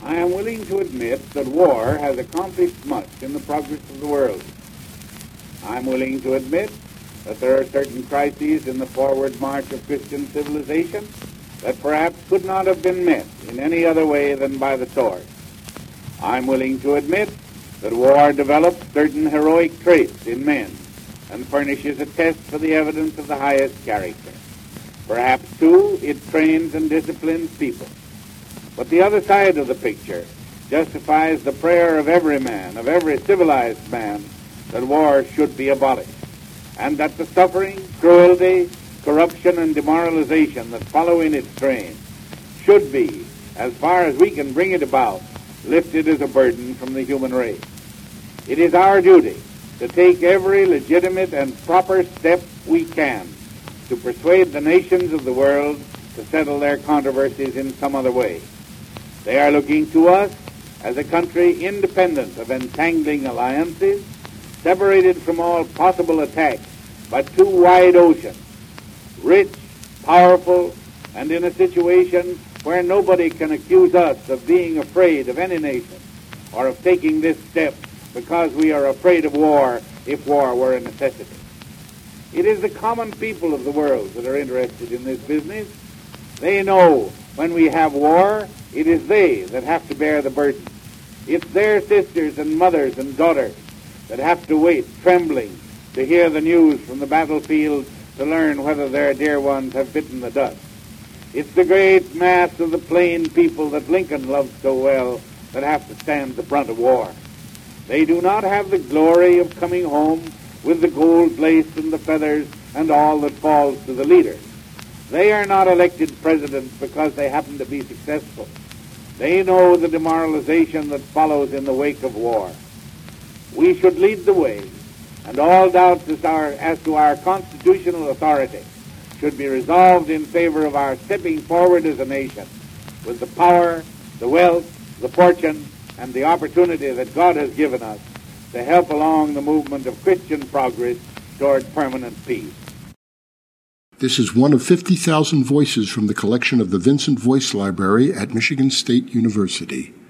I am willing to admit that war has accomplished much in the progress of the world. I am willing to admit that there are certain crises in the forward march of Christian civilization that perhaps could not have been met in any other way than by the sword. I am willing to admit that war develops certain heroic traits in men and furnishes a test for the evidence of the highest character. Perhaps, too, it trains and disciplines people. But the other side of the picture justifies the prayer of every man, of every civilized man, that war should be abolished, and that the suffering, cruelty, corruption, and demoralization that follow in its train should be, as far as we can bring it about, lifted as a burden from the human race. It is our duty to take every legitimate and proper step we can to persuade the nations of the world to settle their controversies in some other way. They are looking to us as a country independent of entangling alliances, separated from all possible attacks by two wide oceans, rich, powerful, and in a situation where nobody can accuse us of being afraid of any nation or of taking this step because we are afraid of war if war were a necessity. It is the common people of the world that are interested in this business. They know when we have war, it is they that have to bear the burden. It's their sisters and mothers and daughters that have to wait, trembling, to hear the news from the battlefield to learn whether their dear ones have bitten the dust. It's the great mass of the plain people that Lincoln loved so well that have to stand the brunt of war. They do not have the glory of coming home with the gold lace and the feathers and all that falls to the leaders. They are not elected presidents because they happen to be successful. They know the demoralization that follows in the wake of war. We should lead the way, and all doubts as to our constitutional authority should be resolved in favor of our stepping forward as a nation with the power, the wealth, the fortune, and the opportunity that God has given us to help along the movement of Christian progress toward permanent peace. This is one of 50,000 voices from the collection of the Vincent Voice Library at Michigan State University.